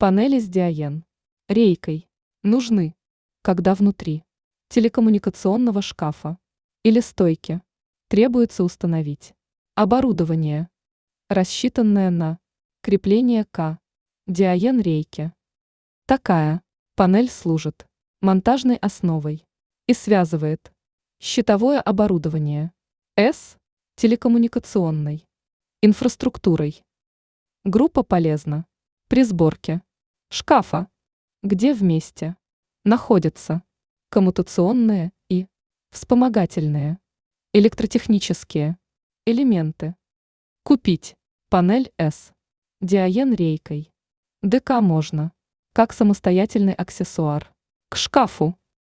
Панели с диаен. Рейкой. Нужны, когда внутри телекоммуникационного шкафа или стойки требуется установить оборудование, рассчитанное на крепление к диаен рейке. Такая панель служит монтажной основой и связывает щитовое оборудование с телекоммуникационной инфраструктурой. Группа полезна при сборке шкафа, где вместе находятся коммутационные и вспомогательные электротехнические элементы. Купить панель с диаен рейкой ДК можно как самостоятельный аксессуар к шкафу